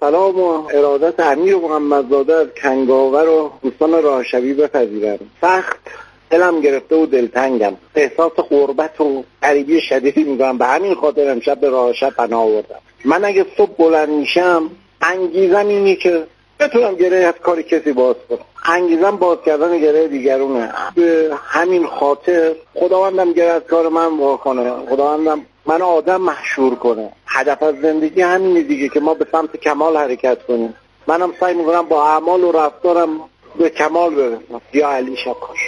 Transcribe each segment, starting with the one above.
سلام و ارادت امیر محمدزاده از کنگاور و دوستان راهشبی بپذیرم. سخت دلم گرفته و دلتنگم، احساس غربت و غریبی شدیدی میکنم. به همین خاطر امشب به راهشب پناه آوردم. من اگه صبح بلند میشم انگیزم اینی که بتونم گره از کاری کسی باز کنم، انگیزم باز کردن گره دیگرونه. به همین خاطر خداوندم گره از کار من باز کنه، خداوندم من آدم محشور کنه. هدف از زندگی همینه دیگه که ما به سمت کمال حرکت کنیم. منم سعی میکنم با اعمال و رفتارم به کمال برسم. یا علی شکاش.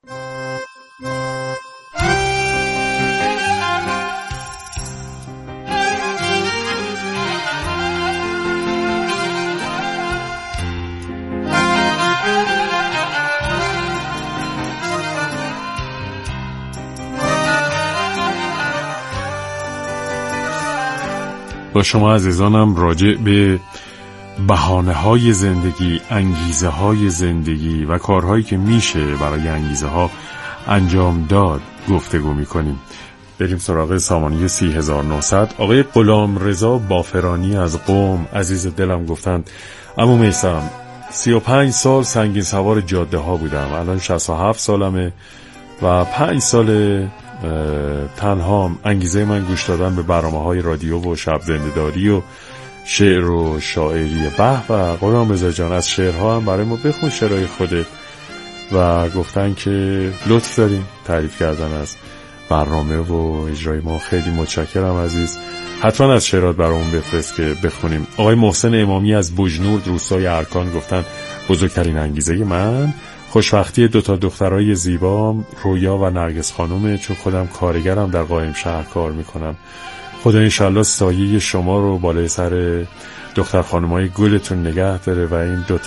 با شما عزیزانم راجع به بهانه‌های زندگی، انگیزه‌های زندگی و کارهایی که میشه برای انگیزه‌ها انجام داد گفتگو میکنیم. بریم سراغ سامانه 30900. آقای غلامرضا بافرانی از قم عزیز دلم گفتند عمو میثم 35 سال سنگین سوار جاده ها بودم، الان 67 سالمه و 5 سال تنهام. انگیزه من گوش دادن به برنامه‌های رادیو و شب زنده‌داری و شعر و شاعری. و غلامرضا جان از شعرها هم برای ما بخون، شعرهای خودت. و گفتن که لطف دارین تعریف کردن از برنامه و اجرای ما. خیلی متشکرم عزیز، حتما از شعرات برامون بفرست که بخونیم. آقای محسن امامی از بوجنورد روستای ارکان گفتن بزرگترین انگیزه من خوشبختی 2 دخترای زیبام، رویا و نرگس خانومه، چون خودم کارگرم در قائم شهر کار میکنم. خدا انشالله سایه شما رو بالای سر دختر خانومای گلتون نگه داره و این 2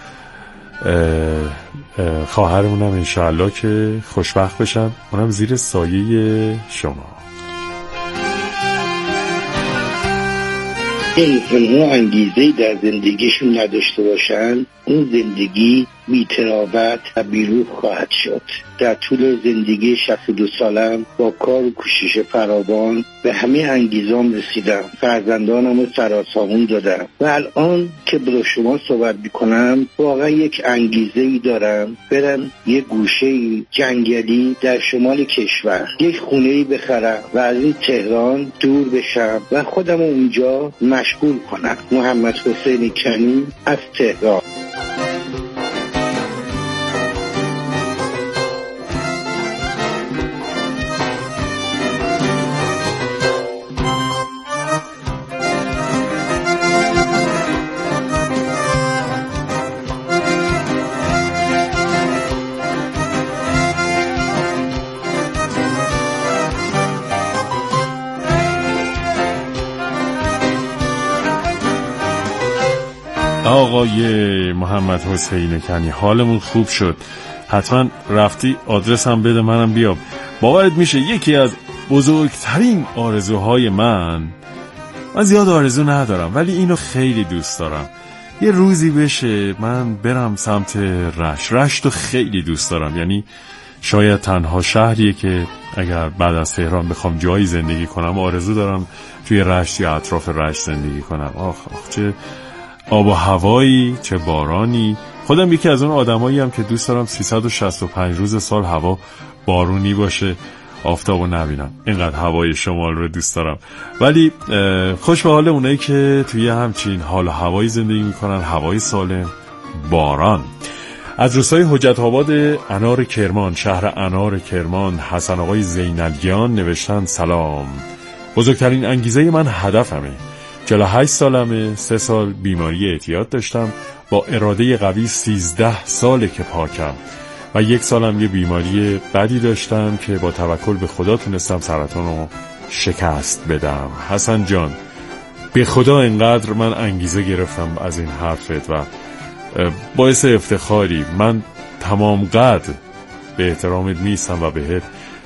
خواهرمون هم انشالله که خوشبخت بشن، اونم زیر سایه شما. انسان‌ها انگیزه‌ای در زندگیشون نداشته باشن، اون زندگی بی‌تراوت و بی‌روح خواهد شد. در طول زندگی 62 سالم با کار و کوشش فراوان به همه انگیزام رسیدم، فرزندانم رو سراسامون دادم و الان که با شما صحبت میکنم واقعا یک انگیزه‌ای دارم برم یک گوشه جنگلی در شمال کشور یک خونه‌ای بخرم و از این تهران دور بشم و خودم اونجا مشغول کنم. محمد حسین کنی از تهران. آقای محمد حسین کنی حالمون خوب شد، حتما رفتی آدرس هم بده منم بیام. باورت میشه یکی از بزرگترین آرزوهای من زیاد آرزو ندارم ولی اینو خیلی دوست دارم، یه روزی بشه من برم سمت رشت رو خیلی دوست دارم. یعنی شاید تنها شهریه که اگر بعد از تهران بخوام جایی زندگی کنم آرزو دارم توی رشت یا اطراف رشت زندگی کنم. آخ چه آب و هوایی، چه بارانی. خودم یکی از اون آدمایی هم که دوست دارم 365 روز سال هوا بارونی باشه، آفتابو نبینم. اینقدر هوای شمال رو دوست دارم. ولی خوش به حال اونایی که توی همچین حال و هوایی زندگی میکنن، هوای سالم، باران. از روستای حجت آباد انار کرمان، شهر انار کرمان، حسن آقای زینالیان نوشتن سلام، بزرگترین انگیزه من هدفمه. 48 سالمه، 3 سال بیماری اعتیاد داشتم، با اراده قوی 13 ساله که پاکم و 1 سالم یه بیماری بدی داشتم که با توکل به خدا تونستم سرطان رو شکست بدم. حسن جان به خدا اینقدر من انگیزه گرفتم از این حرفت و باعث افتخاری. من تمام قدر به احترامت میستم و بهت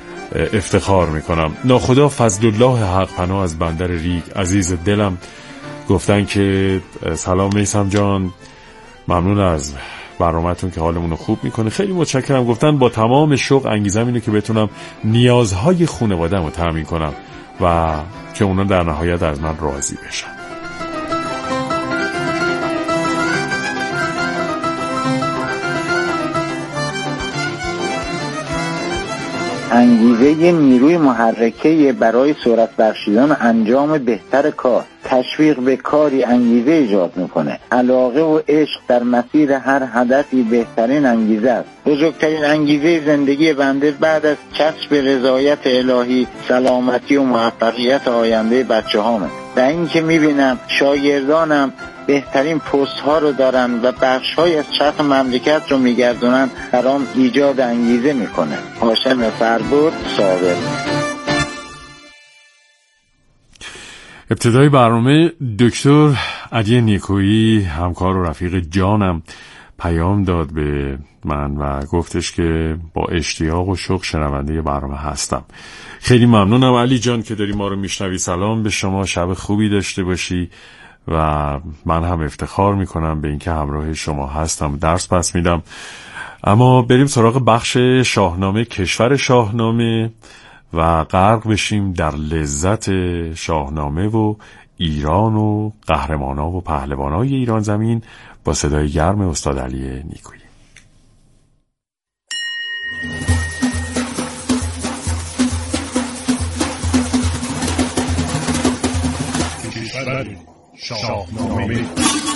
افتخار میکنم. ناخدا فضل الله حق پناه از بندر ریگ عزیز دلم گفتن که سلام میثم جان، ممنون از برنامه‌تون که حالمون رو خوب میکنه، خیلی متشکرم. گفتن با تمام شوق انگیزم اینه که بتونم نیازهای خانواده‌ام رو تامین کنم و که اونا در نهایت از من راضی بشن. انگیزه نیروی محرکه برای سرعت بخشیدن انجام بهتر کار. تشویق به کاری انگیزه ایجاد میکنه. علاقه و عشق در مسیر هر هدفی بهترین انگیزه است. بزرگترین انگیزه زندگی بنده بعد از کسب رضایت الهی سلامتی و موفقیت آینده بچه هامه. و این که میبینم شاگردانم بهترین پست ها رو دارن و بخش های از چرخ مملکت رو میگردونن، برام ایجاد انگیزه میکنه. هاشم فربود، صابر. ابتدای برنامه دکتر علی نیکویی همکار و رفیق جانم پیام داد به من و گفتش که با اشتیاق و شوق شنونده برنامه هستم. خیلی ممنونم علی جان که داری ما رو میشنوی. سلام به شما، شب خوبی داشته باشی و من هم افتخار میکنم به اینکه همراه شما هستم. درس پس میدم. اما بریم سراغ بخش شاهنامه، کشور شاهنامه و غرق بشیم در لذت شاهنامه و ایران و قهرمانا و پهلوانای ایران زمین با صدای گرم استاد علی نیکویی. کشور شاهنامه.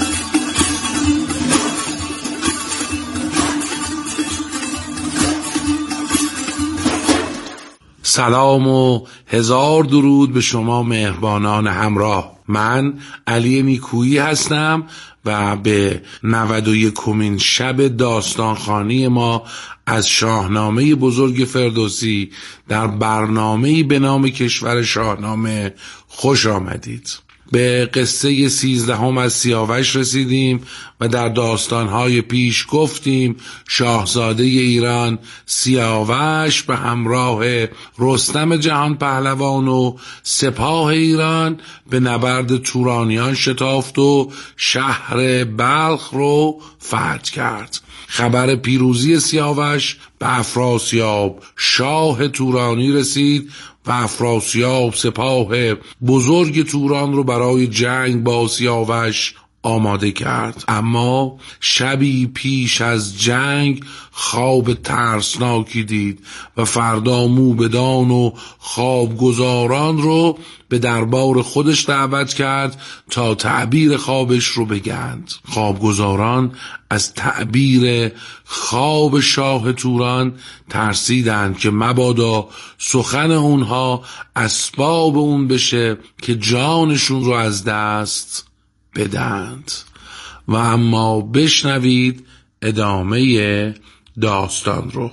سلام و هزار درود به شما مهربانان همراه. من علی نیکویی هستم و به 91مین شب داستانخوانی ما از شاهنامه بزرگ فردوسی در برنامه‌ای به نام کشور شاهنامه خوش آمدید. به قصه 13 از سیاوش رسیدیم و در داستانهای پیش گفتیم شاهزاده ایران سیاوش به همراه رستم جهان پهلوان و سپاه ایران به نبرد تورانیان شتافت و شهر بلخ رو فتح کرد. خبر پیروزی سیاوش به افراسیاب شاه تورانی رسید و افراسیاب سپاه بزرگ توران رو برای جنگ با سیاوش آماده کرد. اما شبی پیش از جنگ خواب ترسناکی دید و فردا موبدان و خوابگزاران رو به دربار خودش دعوت کرد تا تعبیر خوابش رو بگند. خوابگزاران از تعبیر خواب شاه توران ترسیدند که مبادا سخن اونها اسباب اون بشه که جانشون رو از دست بدند. و اما بشنوید ادامه داستان رو.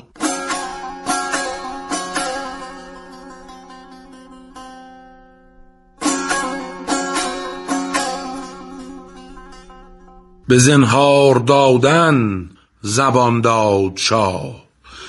به زنهار دادن زبان داد شاه،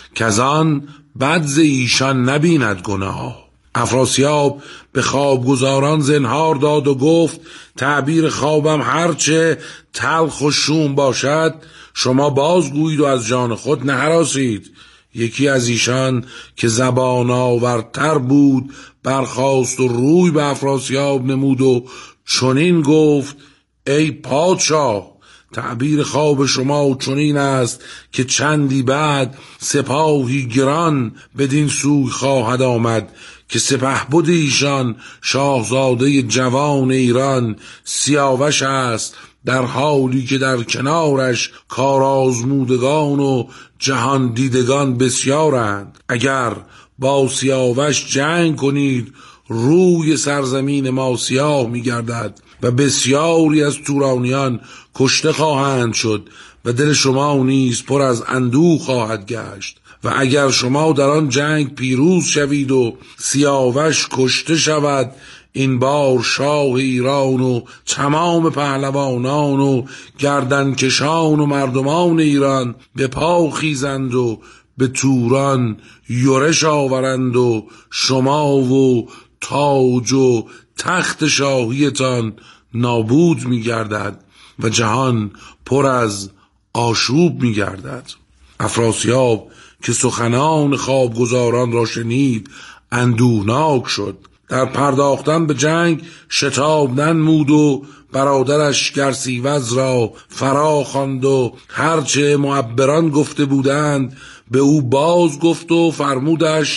کزان بد ز ایشان نبیند گناه. افراسیاب به خوابگزاران زنهار داد و گفت تعبیر خوابم هرچه تلخ و شوم باشد شما بازگویید و از جان خود نهراسید. یکی از ایشان که زبان آورتر بود برخاست و روی به افراسیاب نمود و چنین گفت ای پادشاه، تعبیر خواب شما چنین است که چندی بعد سپاهی گران بدین سوی خواهد آمد که سپهبد ایشان شاهزاده جوان ایران سیاوش است، در حالی که در کنارش کارآزمودگان و جهان دیدگان بسیارند. اگر با سیاوش جنگ کنید روی سرزمین ما سیاه می‌گردد و بسیاری از تورانیان کشته خواهند شد و دل شما نیز پر از اندوه خواهد گشت. و اگر شما در آن جنگ پیروز شوید و سیاوش کشته شود، این بار شاه ایران و تمام پهلوانان و گردنکشان و مردمان ایران به پا خیزند و به توران یورش آورند و شما و تاج و تخت شاهیتان نابود می گردد و جهان پر از آشوب می گردد. افراسیاب که سخنان خوابگزاران را شنید اندوهناک شد. در پرداختن به جنگ شتاب ننمود و برادرش گرسیوز را فرا خواند و هرچه معبران گفته بودند به او باز گفت و فرمودش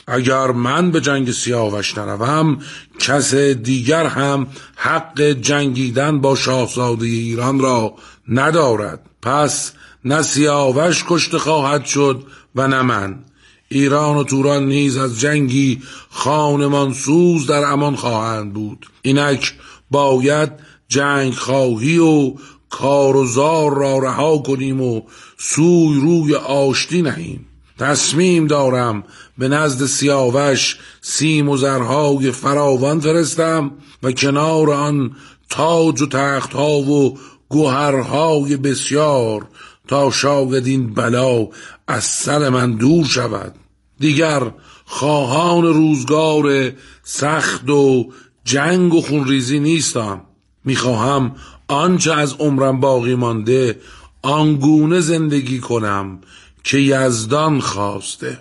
اگر من به جنگ سیاوش نروم، کس دیگر هم حق جنگیدن با شاهزاده ایران را ندارد. پس نه سیاوش کشته خواهد شد و نه من. ایران و توران نیز از جنگی خانمانسوز در امان خواهند بود. اینک باید جنگ خواهی و کار و زار را رها کنیم و سوی روی آشتی نهیم. تصمیم دارم به نزد سیاوش سیم و زرهای فراوان فرستم و کنار آن تاج و تختها و گوهرهای بسیار، تا شاید این بلا از سر من دور شود. دیگر خواهان روزگار سخت و جنگ و خونریزی نیستم. میخواهم آنچه از عمرم باقی مانده آنگونه زندگی کنم که یزدان خواسته.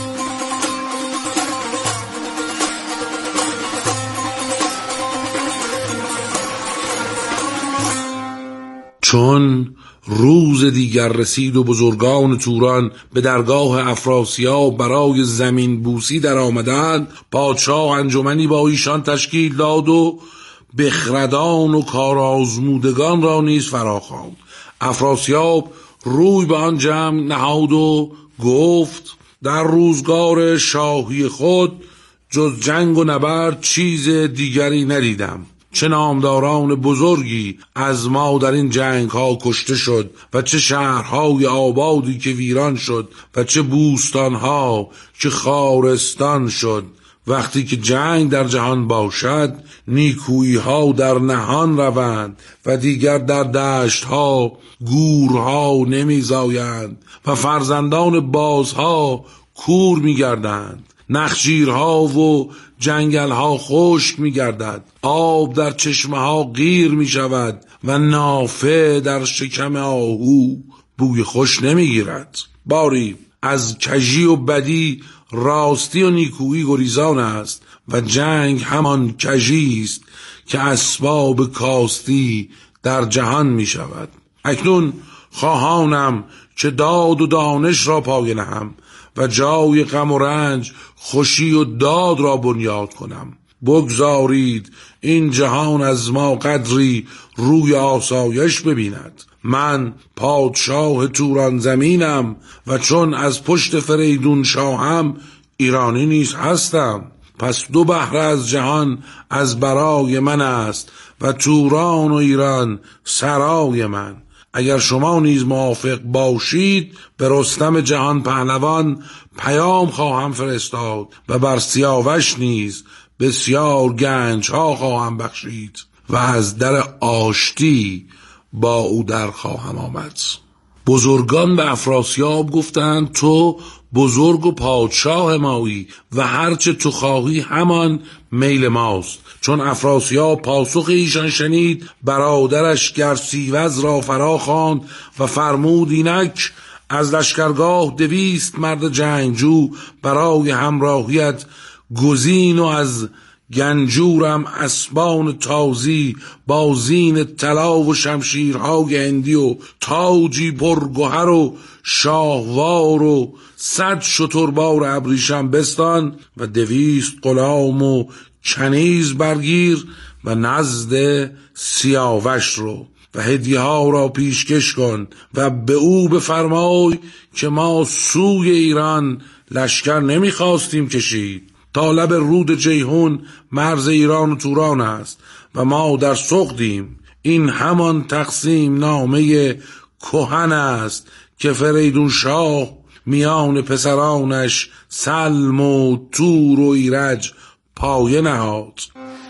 چون روز دیگر رسید و بزرگان توران به درگاه افراسیاب برای زمین بوسی در آمدند، پادشاه انجمنی با ایشان تشکیل داد و بخردان و کارآزمودگان را نیز فراخواند. افراسیاب روی به آن جمع نهاد و گفت: در روزگار شاهی خود جز جنگ و نبرد چیز دیگری ندیدم. چه نامداران بزرگی از ما در این جنگ ها کشته شد و چه شهرهای آبادی که ویران شد و چه بوستان ها که خارستان شد. وقتی که جنگ در جهان باشد، نیکویی ها در نهان روند و دیگر در دشت ها گورها نمی زایند و فرزندان بازها کور می گردند. نخجیرها و جنگلها خشک می گردد، آب در چشمه ها غیر می شود و نافه در شکم آهو بوی خوش نمی گیرد. باری از کژی و بدی راستی و نیکویی گریزان است و جنگ همان کژی است که اسباب کاستی در جهان می شود. اکنون خواهانم که داد و دانش را پای نهم و جای غم و رنج خوشی و داد را بنیاد کنم. بگذارید این جهان از ما قدری روی آسایش ببیند. من پادشاه توران زمینم و چون از پشت فریدون شاهم ایرانی نیز هستم. پس دو بحر از جهان از برای من است و توران و ایران سرای من. اگر شما نیز موافق باشید به رستم جهان پهلوان پیام خواهم فرستاد و بر سیاوش نیز بسیار گنج ها خواهم بخشید و از در آشتی با او در خواهم آمد. بزرگان به افراسیاب گفتند: تو بزرگ و پادشاه مایی و هرچه تو خواهی همان میل ماست. چون افراسیاب پاسخ ایشان شنید، برادرش گرسیوز را فرا خواند و فرمود: اینک از لشکرگاه 200 مرد جنگجو برای همراهیت گزین و از گنجورم اسبان تازی با زین طلا و شمشیرهای هندی و تاجی پرگوهر و شاهوار و 100 شتربار ابریشم بستان و 200 غلام و کنیز برگیر و نزد سیاوش رو و هدیه ها را پیشکش کن و به او بفرمای که ما سوی ایران لشکر نمیخواستیم کشید. تا لب رود جیهون مرز ایران و توران است و ما در سقدیم. این همان تقسیم نامه کهن است که فریدون شاه میان پسرانش سلم و تور و ایرج پایه نهاد.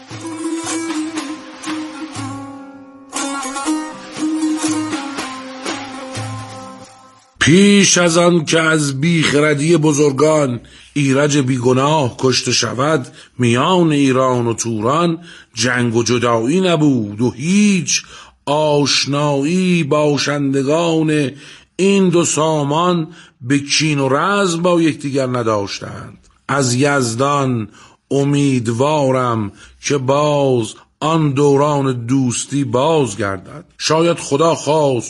پیش از آن که از بیخردی بزرگان ایرج بیگناه کشته شود، میان ایران و توران جنگ و جدایی نبود و هیچ آشنایی باشندگان این دو سامان به کین و رزم با یکدیگر نداشتند. از یزدان امیدوارم که باز آن دوران دوستی باز گردد. شاید خدا خواست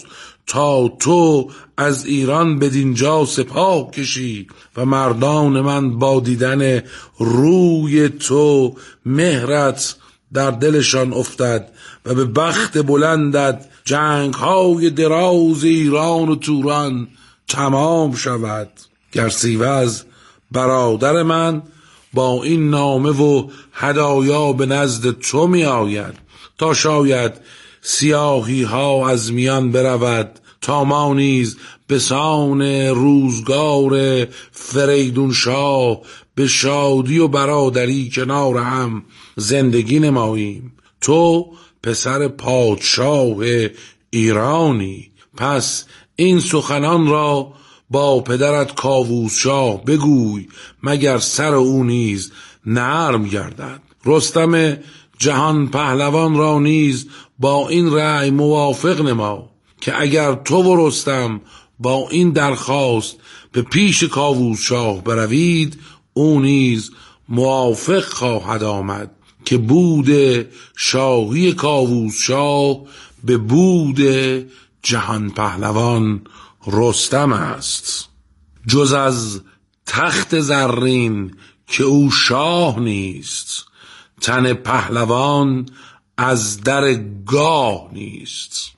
تا تو از ایران بدینجا سپاه کشی و مردان من با دیدن روی تو مهرت در دلشان افتد و به بخت بلندت جنگ های دراز ایران و توران تمام شود. گر سیوز برادر من با این نامه و هدایا به نزد تو می آید تا شاید سیاهی ها از میان برود، تا ما نیز به سان روزگار فریدون شاه به شادی و برادری کنار هم زندگی نماییم. تو پسر پادشاه ایرانی، پس این سخنان را با پدرت کاووس شاه بگوی مگر سر او نیز نرم گردد. رستم جهان پهلوان را نیز با این رأی موافق نما که اگر تو و رستم با این درخواست به پیش کاووس شاه بروید، او نیز موافق خواهد آمد که بود شاهی کاووس شاه به بود جهان پهلوان رستم است. جز از تخت زرین که او شاه نیست، تن پهلوان از در گاه نیست.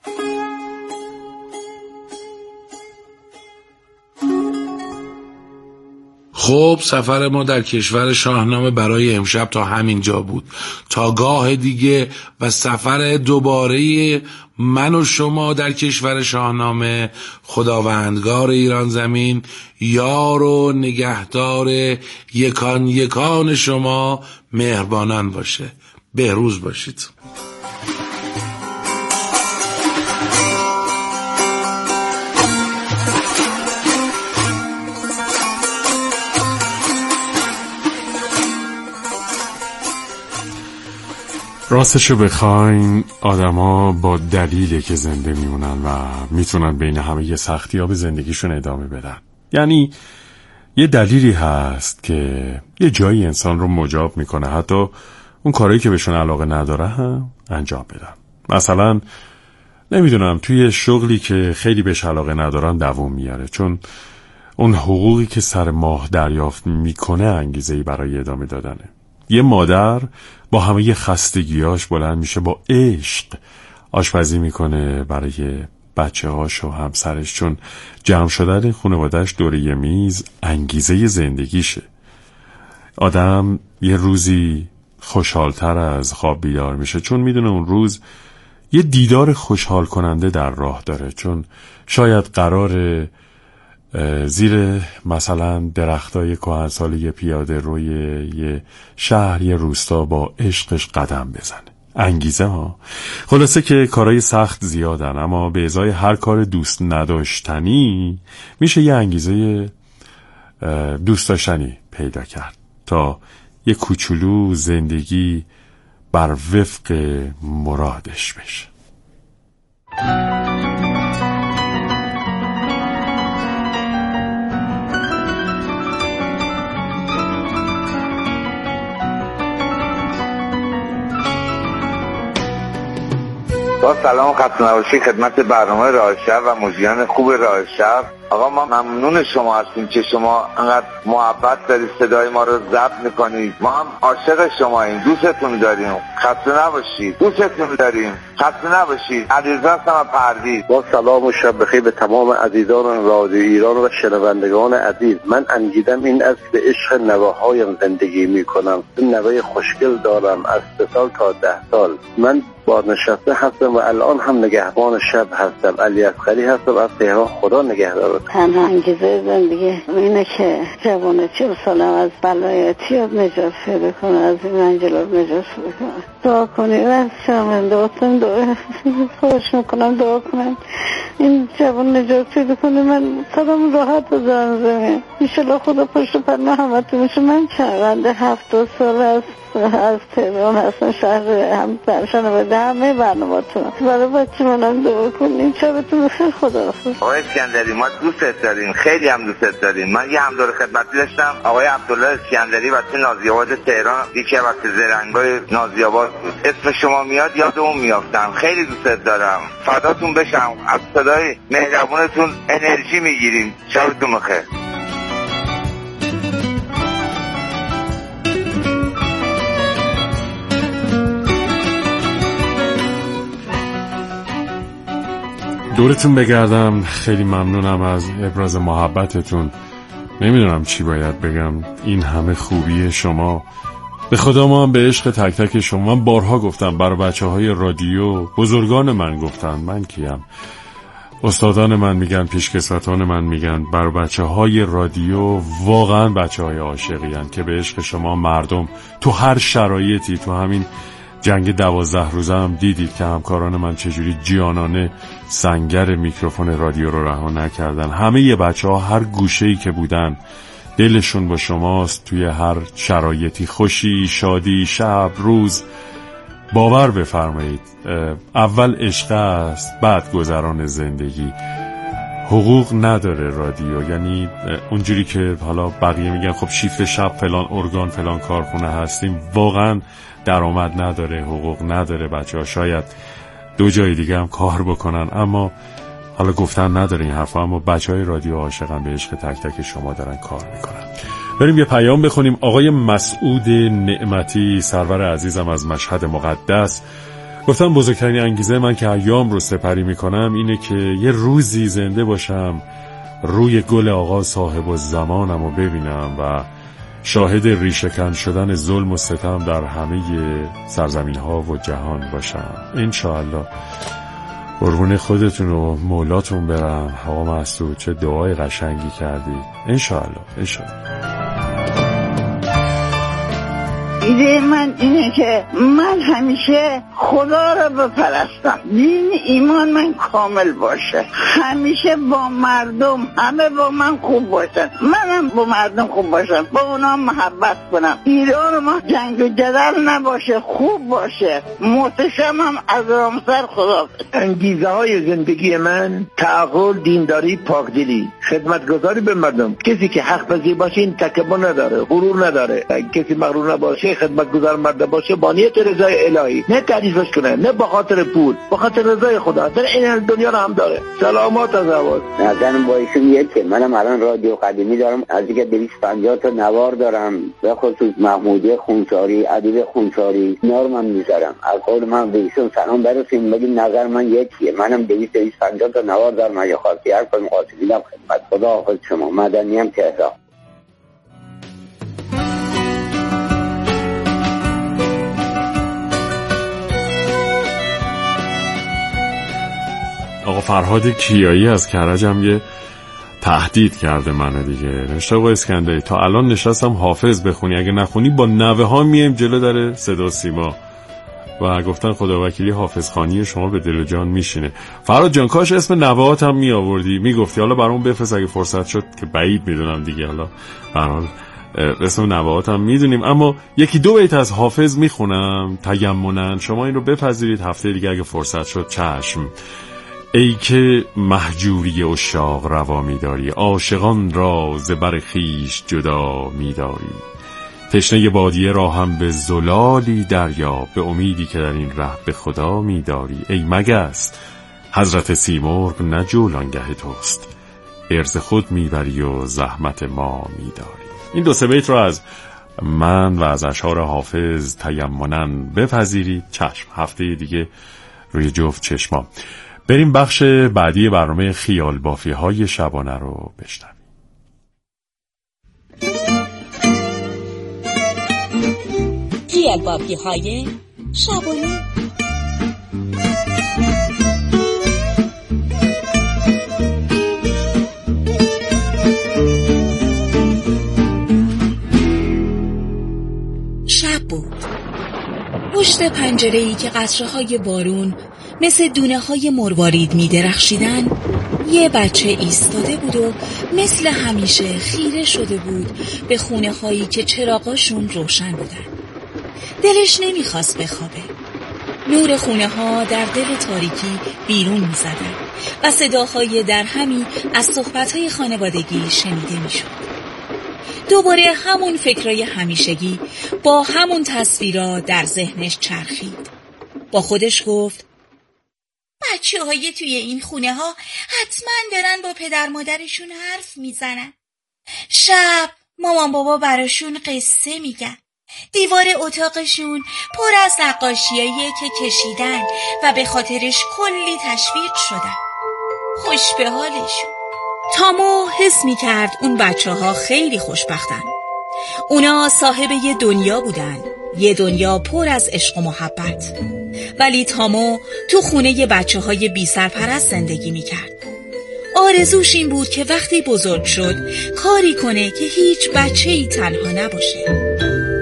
خب سفر ما در کشور شاهنامه برای امشب تا همین جا بود. تا گاه دیگه و سفر دوباره من و شما در کشور شاهنامه، خداوندگار ایران زمین یار و نگهدار یکان یکان شما مهربانان باشه. بهروز باشید. راستشو بخواین آدما با دلیله که زنده میمونن و میتونن بین همه سختی ها به زندگیشون ادامه بدن. یعنی یه دلیلی هست که یه جایی انسان رو مجاب میکنه حتی اون کارهایی که بهشون علاقه نداره هم انجام بدن. مثلا نمیدونم توی شغلی که خیلی بهش علاقه ندارن دوام میاره، چون اون حقوقی که سر ماه دریافت میکنه انگیزه‌ای برای ادامه دادنه. یه مادر با همه خستگیاش بلند میشه با عشق آشپزی میکنه برای بچه هاش و همسرش، چون جمع شدن خانواده‌اش دور یه میز انگیزه زندگیشه. آدم یه روزی خوشحالتر از خواب بیدار میشه چون میدونه اون روز یه دیدار خوشحال کننده در راه داره، چون شاید قراره زیر مثلا درختای کهنسال یه پیاده روی یه شهر یه روستا با عشقش قدم بزنه. انگیزه ها. خلاصه که کارهای سخت زیادن، اما به ازای هر کار دوست نداشتنی میشه یه انگیزه دوست داشتنی پیدا کرد تا یه کوچولو زندگی بر وفق مرادش بشه. با سلام و خسته نباشی خدمت برنامه راه شب و مجریان خوب راه شب. آقا ما ممنون شما هستیم که شما انقدر محبت دارید، صدای ما رو ضبط میکنید. ما هم عاشق شماییم، دوستتون داریم. خسته نباشید، دوستتون داریم. خسته نباشید. عزیز هستم پرویز. با سلام و شب بخیر به تمام عزیزان رادیو ایران و شنوندگان عزیز. من انگیزم این است به عشق نوه‌هایم زندگی میکنم. نوه خوشگل دارم از 3 سال تا 10 سال. من بازنشسته هستم و الان هم نگهبان شب هستم. علی اصغری هستم از تهران. خدا نگهدار. تنها انگیزه زندگی اینه که جوان 40 سالم از بلای اعتیاد نجات پیدا کنه، از این منجلات نجات پیدا کنه. دعا کنید و شرمنده‌هاتون دعا خواهش میکنم دعا کنم این جوان نجات پیدا کنه، من خودم راحت بذارم زمین. انشالله خدا پشت پرنا همتون میشه. من چرونده 70 سال است از تهران هستن، شهر هم شنونده همه برنامه‌تون. برای بچه منم دعا کنین. شبتون بخیر. خداحافظ. آقای اسکندری ما دوستت داریم، خیلی هم دوستت داریم. من یه همدار خدمتی داشتم، آقای عبدالله اسکندری وقتی نازی‌آباد تهران، یکی از زرنگای نازی‌آباد بود. اسم شما میاد یاد اون میافتم. خیلی دوستت دارم. فداتون بشم. از صدای مهربونتون انرژی میگیریم. شبتون بخیر. دورتون بگردم. خیلی ممنونم از ابراز محبتتون. نمیدونم چی باید بگم. این همه خوبی شما. به خدا ما هم به عشق تک تک شما. من بارها گفتم برای بچه‌های رادیو، بزرگان من گفتن، من کیم؟ استادان من میگن، پیشکسوتان من میگن، برای بچه‌های رادیو واقعا بچه‌های عاشقی هستند که به عشق شما مردم تو هر شرایطی، تو همین جنگ 12 روزه هم دیدید که همکاران من چجوری جانانه سنگر میکروفون رادیو رو رها نکردن. همه بچه‌ها هر گوشه‌ای که بودن دلشون با شماست توی هر شرایطی، خوشی، شادی، شب، روز. باور بفرمایید اول عشق است، بعد گذران زندگی. حقوق نداره رادیو، یعنی اونجوری که حالا بقیه میگن خب شیفت شب فلان ارگان فلان کارخونه هستیم، واقعا درآمد نداره، حقوق نداره. بچه‌ها شاید دو جای دیگه هم کار بکنن، اما حالا گفتن نداره این حرفا، اما بچه‌های رادیو عاشقن، به عشق تک تک شما دارن کار میکنن. بریم یه پیام بخونیم. آقای مسعود نعمتی، سرور عزیزم از مشهد مقدس، گفتم بزرگترین انگیزه من که ایام رو سپری میکنم اینه که یه روزی زنده باشم، روی گل آقا صاحب الزمانم رو ببینم و شاهد ریشه‌کن شدن ظلم و ستم در همه سرزمین ها و جهان باشم. انشاءالله. قربون خودتون و مولاتون برم. آقا مسعود چه دعای قشنگی کردی. انشاءالله. ایده من اینه که من همیشه خدا رو بپرستم، دین ایمان من کامل باشه، همیشه با مردم همه با من خوب باشن، منم با مردم خوب باشم، با اونا محبت کنم، ایران ما جنگ و جدل نباشه، خوب باشه، محتشم هم از رامسر خدا. انگیزه های زندگی من تعقل، دینداری، پاکدلی، خدمتگزاری به مردم. کسی که حق پذیر باشه این تکبر نداره، غرور نداره. کسی مغرور نباشه، خدمتگزار مرد باشه، با نیت رضای الهی، نه تعریفش کنه، نه با خاطر پول، با خاطر رضای خدا. در این دنیا رو هم داره. سلامات از اول. نظرم با ایشون یکه. منم الان رادیو قدیمی دارم، از دیگه 250 تا نوار دارم، به خصوص محمودی خونچاری، ادیب خونچاری، اینا رو من میذارم. از قول من به ایشون سلام برسیم، بگیم نظر من یکیه. منم 250 تا نوار دارم، اگه خواستی هر کاری خواستی دیدم خدمت. خدا حافظ شما. مدنیم تهران. آقا فرهاد کیایی از کرج هم یه تهدید کرده منو دیگه. نوشته آقا اسکندری تا الان نشستم حافظ بخونی، اگه نخونی با نوه ها میایم جلو در صدا سیما. و گفتن خداوکیلی حافظ خانی شما به دل و جان میشینه. فرهاد جان کاش اسم نوهات هم می آوردی، میگفتی حالا برام بفرست اگه فرصت شد، که بعید میدونم دیگه. حالا برحال اسم نوهات هم میدونیم، اما یکی دو بیت از حافظ میخونم تیمناً، شما این رو بپذیرید. هفته دیگه اگه فرصت شد چشم. ای که محجوری عشاق روا می‌داری، عاشقان را ز بر خویش جدا می‌داری. تشنه بادیه را هم به زلالی دریا، به امیدی که در این ره به خدا می‌داری. ای مگس حضرت سیمرغ نه جولانگه توست، عرض خود میبری و زحمت ما می‌داری. این دو سه بیت رو از من و از اشعار حافظ تیمناً بپذیرید. چشم. هفته دیگه روی جفت چشما. بریم بخش بعدی برنامه خیال بافی های شبانه رو بشنویم. خیال بافی های شبانه. شب بود. پشت پنجره‌ای که قطره‌های بارون مثل دونه‌های مروارید می‌درخشیدن، یه بچه ایستاده بود و مثل همیشه خیره شده بود به خونه‌هایی که چراغاشون روشن بودن. دلش نمیخواست بخوابه. نور خونه ها در دل تاریکی بیرون می زدن و صداهای درهمی از صحبتهای خانوادگی شنیده می شد. دوباره همون فکرای همیشگی با همون تصویرها در ذهنش چرخید. با خودش گفت بچه های توی این خونه ها حتما دارن با پدر مادرشون حرف می زنن. شب مامان بابا براشون قصه میگن. دیوار اتاقشون پر از نقاشیاییه که کشیدن و به خاطرش کلی تشویق شدن. خوش به حالشون. تامو حس میکرد اون بچه ها خیلی خوشبختن. اونا صاحب یه دنیا بودن، یه دنیا پر از عشق و محبت. ولی تامو تو خونه یه بچه های بی سرپرست زندگی میکرد. آرزوش این بود که وقتی بزرگ شد کاری کنه که هیچ بچه‌ای تنها نباشه.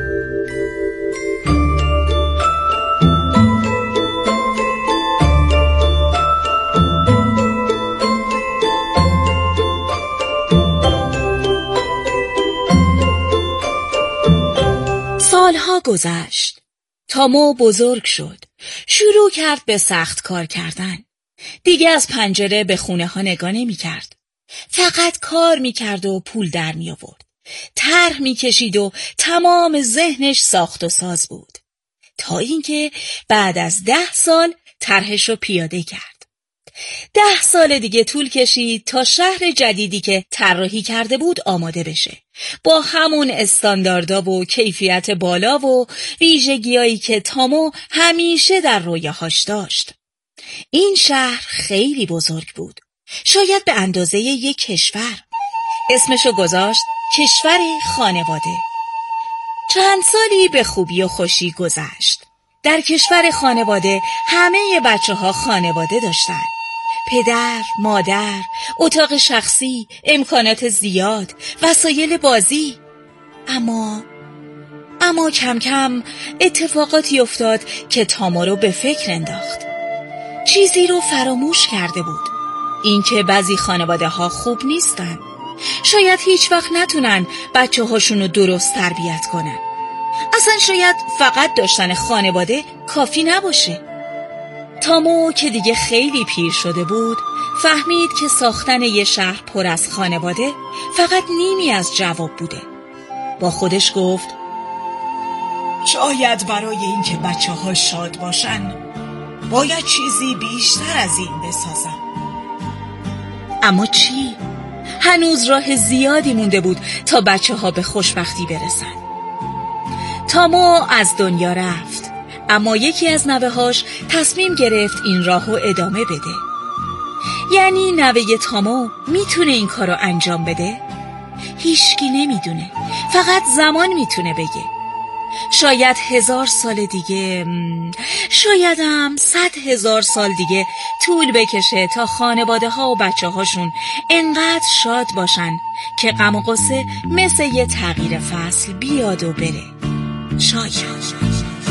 سالها گذشت. تامو بزرگ شد. شروع کرد به سخت کار کردن. دیگه از پنجره به خونه ها نگاه نمی کرد. فقط کار می کرد و پول در می آورد. طرح می کشید و تمام ذهنش ساخت و ساز بود. تا اینکه بعد از 10 سال طرحش رو پیاده کرد. 10 سال دیگه طول کشید تا شهر جدیدی که طراحی کرده بود آماده بشه. با همون استانداردها و کیفیت بالا و ویژگیایی که تامو همیشه در رویاهاش داشت. این شهر خیلی بزرگ بود. شاید به اندازه یک کشور. اسمشو گذاشت کشور خانواده. چند سالی به خوبی و خوشی گذشت. در کشور خانواده همه بچه‌ها خانواده داشتن. پدر، مادر، اتاق شخصی، امکانات زیاد، وسایل بازی. اما کم کم اتفاقاتی افتاد که تامو رو به فکر انداخت. چیزی رو فراموش کرده بود. اینکه بعضی خانواده ها خوب نیستن. شاید هیچ وقت نتونن بچه هاشون رو درست تربیت کنن. اصلا شاید فقط داشتن خانواده کافی نباشه. تامو که دیگه خیلی پیر شده بود فهمید که ساختن یه شهر پر از خانواده فقط نیمی از جواب بوده. با خودش گفت شاید برای اینکه بچه ها شاد باشن باید چیزی بیشتر از این بسازم. اما چی؟ هنوز راه زیادی مونده بود تا بچه ها به خوشبختی برسن. تامو از دنیا رفت، اما یکی از نوه‌هاش تصمیم گرفت این راهو ادامه بده. یعنی نوه تامو میتونه این کارو انجام بده؟ هیچکی نمیدونه، فقط زمان میتونه بگه. شاید 1000 سال دیگه، شایدم 100,000 سال دیگه طول بکشه تا خانواده ها و بچه هاشون انقدر شاد باشن که غم و غصه مثل یه تغییر فصل بیاد و بره. شاید.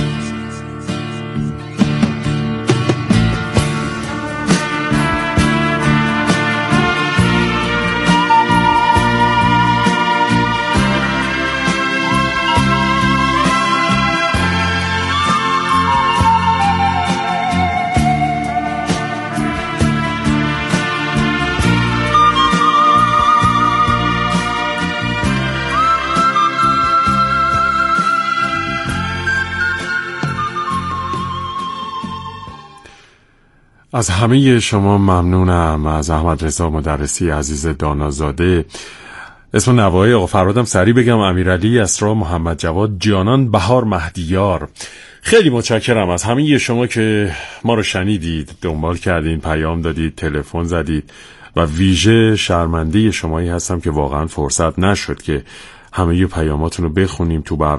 از همه شما ممنونم. از احمد رضا مدرسی عزیز دانازاده. اسم نوای آقا فرادم سریع بگم: امیرعلی، اسرا، محمد جواد، جانان، بهار، مهدیار. خیلی متشکرم از همه شما که ما رو شنیدید، دنبال کردین، پیام دادید، تلفن زدید و ویژه شرمنده شمایی هستم که واقعا فرصت نشد که همه پیاماتون رو بخونیم تو